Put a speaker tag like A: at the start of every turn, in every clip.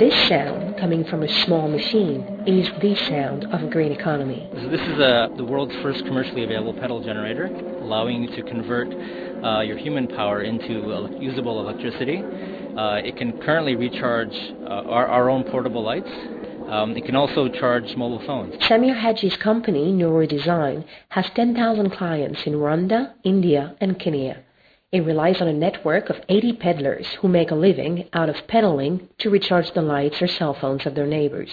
A: This sound, coming from a small machine, is the sound of a green economy.
B: So this is the world's first commercially available pedal generator, allowing you to convert your human power into usable electricity. It can currently recharge our own portable lights. It can also charge mobile phones.
A: Samir Haji's company, Nouri Design, has 10,000 clients in Rwanda, India, and Kenya. It relies on a network of 80 peddlers who make a living out of pedaling to recharge the lights or cell phones of their neighbors.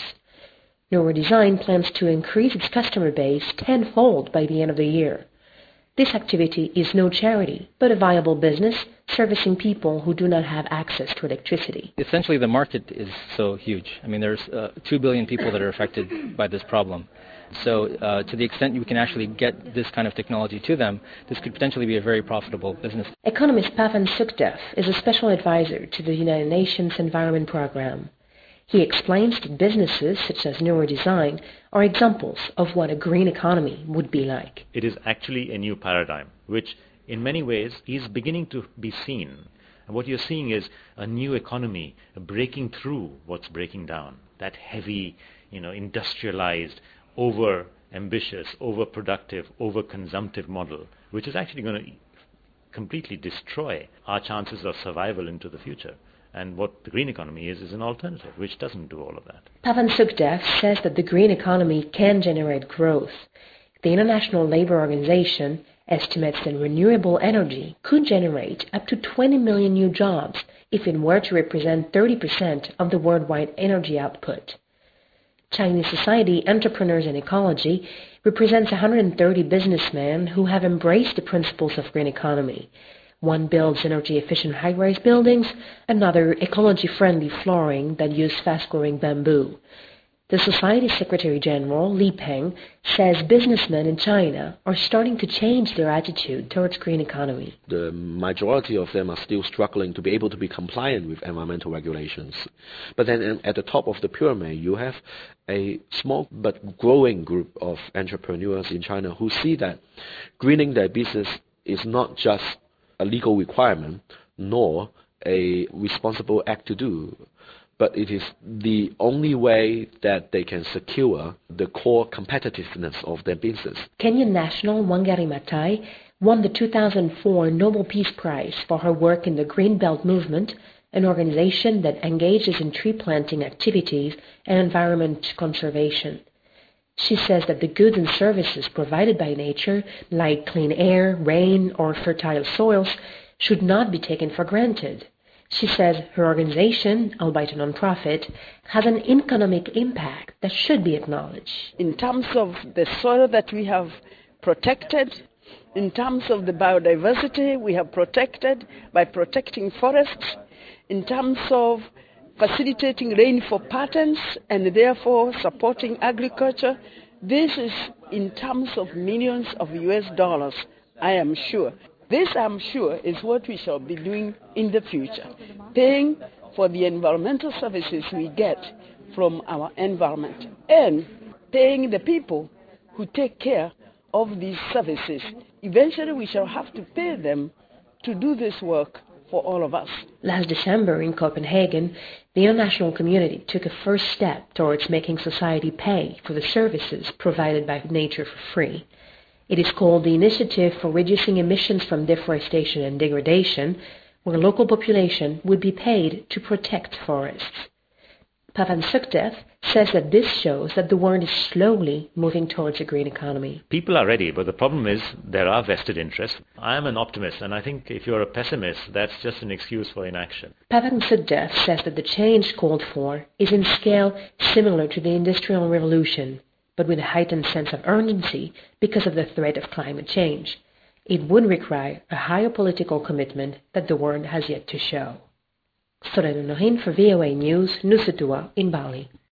A: Nouri Design plans to increase its customer base tenfold by the end of the year. This activity is no charity, but a viable business servicing people who do not have access to electricity.
B: Essentially, the market is so huge. I mean, there's 2 billion people that are affected by this problem. So to the extent you can actually get this kind of technology to them, this could potentially be a very profitable business.
A: Economist Pavan Sukhdev is a special advisor to the United Nations Environment Programme. He explains that businesses such as Nouri Design are examples of what a green economy would be like.
C: It is actually a new paradigm, which in many ways is beginning to be seen. And what you're seeing is a new economy breaking through what's breaking down, that heavy, industrialized, over-ambitious, over-productive, over-consumptive model, which is actually going to completely destroy our chances of survival into the future. And what the green economy is an alternative, which doesn't do all of that.
A: Pavan Sukhdev says that the green economy can generate growth. The International Labour Organization estimates that renewable energy could generate up to 20 million new jobs if it were to represent 30% of the worldwide energy output. Chinese Society Entrepreneurs in Ecology represents 130 businessmen who have embraced the principles of green economy. One builds energy-efficient high-rise buildings, another ecology-friendly flooring that use fast-growing bamboo. The Society's Secretary General, Li Peng, says businessmen in China are starting to change their attitude towards green economy.
D: The majority of them are still struggling to be able to be compliant with environmental regulations. But then at the top of the pyramid, you have a small but growing group of entrepreneurs in China who see that greening their business is not just a legal requirement, nor a responsible act to do, but it is the only way that they can secure the core competitiveness of their business.
A: Kenyan national Wangari Maathai won the 2004 Nobel Peace Prize for her work in the Green Belt Movement, an organization that engages in tree planting activities and environment conservation. She says that the goods and services provided by nature, like clean air, rain, or fertile soils, should not be taken for granted. She says her organization, albeit a non-profit, has an economic impact that should be acknowledged.
E: In terms of the soil that we have protected, in terms of the biodiversity we have protected by protecting forests, in terms of facilitating rainfall patterns and therefore supporting agriculture, this is in terms of millions of US dollars, I am sure. This, I'm sure, is what we shall be doing in the future, paying for the environmental services we get from our environment and paying the people who take care of these services. Eventually, we shall have to pay them to do this work for all of us.
A: Last December in Copenhagen, the international community took a first step towards making society pay for the services provided by nature for free. It is called the Initiative for Reducing Emissions from Deforestation and Degradation, where local population would be paid to protect forests. Pavan Sukhdev says that this shows that the world is slowly moving towards a green economy.
C: People are ready, but the problem is there are vested interests. I am an optimist, and I think if you're a pessimist, that's just an excuse for inaction.
A: Pavan Sukhdev says that the change called for is in scale similar to the Industrial Revolution, but with a heightened sense of urgency because of the threat of climate change. It would require a higher political commitment that the world has yet to show. Soraya Nohin for VOA News, Nusa Dua in Bali.